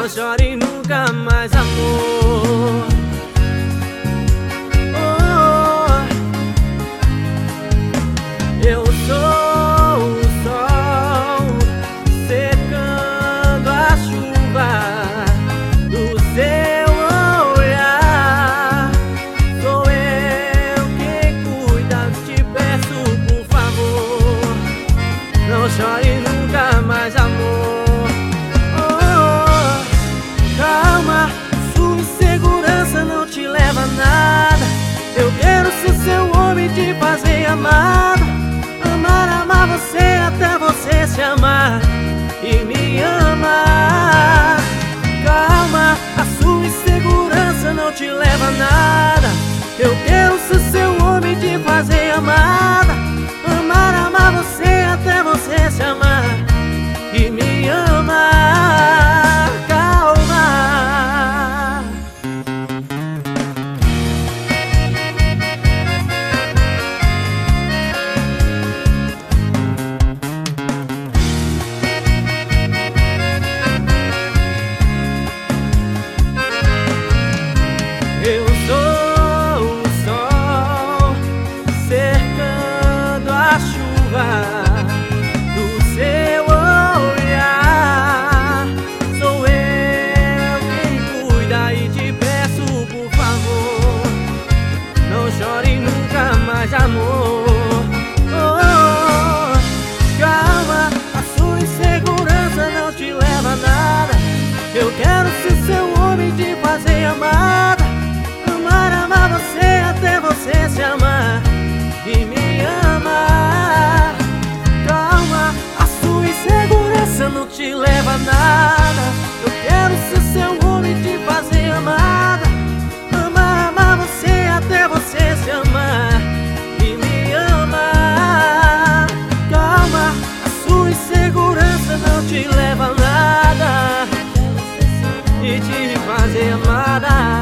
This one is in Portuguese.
chore nunca mais, amor. Eu sou o sol secando a chuva do seu olhar. Sou eu quem cuida, te peço por favor, não chore nunca mais, amor. Calma, sua insegurança não te leva a nada. Eu quero ser seu homem, te fazer amada. Amar você até você se amar e me amar. Calma, a sua insegurança não te leva a nada. Eu quero ser seu homem, te fazer amada. Amar você até você se amar e me amar. Calma. Eu sou o sol cercando a chuva do seu olhar. Sou eu quem cuida e te peço por favor, não chore nunca mais, amor. Calma, a sua insegurança não te leva a nada. Eu quero ser seu homem, te fazer amada. Amar você até você se amar e me amar. Calma, a sua insegurança não te leva a nada. Eu quero ser seu homem, te fazer amada. Amar você até você se amar e me amar. Calma, a sua insegurança não te leva a nada e te fazer amada.